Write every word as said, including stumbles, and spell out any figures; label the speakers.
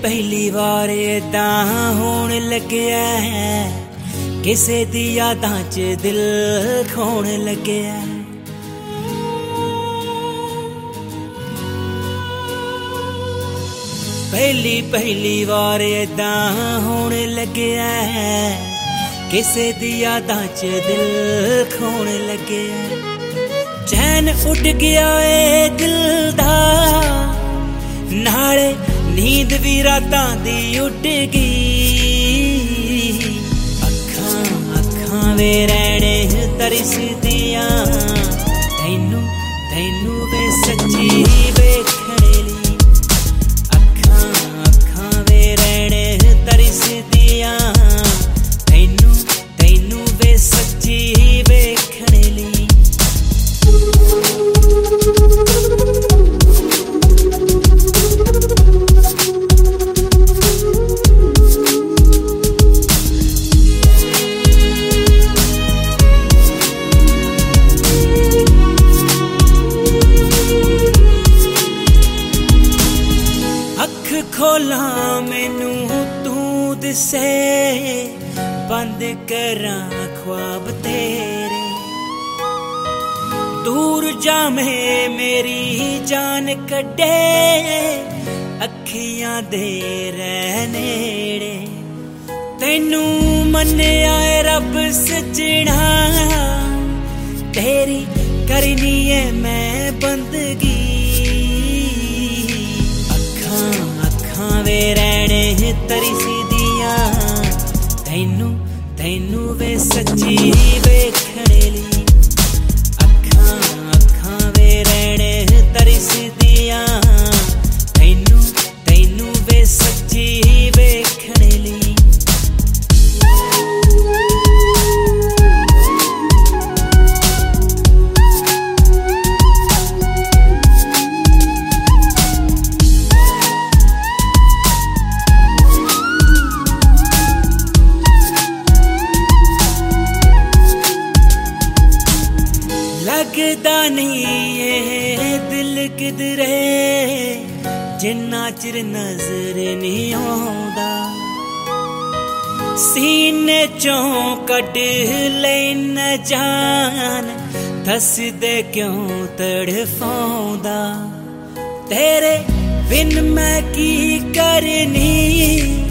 Speaker 1: पहली वार इदां होण लग्या है, किसे दी यादां च दिल खोण लग्या। पहली पहली वार इदां होण लग्या है, किसे दी यादां च दिल खोण लग्या। चैन उड़ गया ए दिल दा, नाले नींद भी रातां दी उड़ गई। अखां अखां वे रैणे तरसदियां, तैनू तैनू वे सच्ची वेखण लई। अखां अखां वे रैणे तरसदियां, तैनू तैनू वे सच्ची वेखण लई। खोला मैनू तू दिसे, बंद करा ख्वाब तेरे। दूर जामे मेरी जान कड्डे, अखियां दे नेड़े। तैनू मन्निया ऐ रब सजना, तेरी करनी है मैं बंदगी। वे रैणे तरसदियां, तैनू तैनू वे सच्ची वेखण लई। अखां अखां वे रैणे तरसदियां, तैनू तैनू वे सच्ची वेखण लई। लगदा नहीं ये दिल किधरे, जिन्ना चिर नजर नहीं आउंदा। सीने चों कढ लैना जान, दस दे क्यों तड़फाउंदा। तेरे बिन मैं की करनी,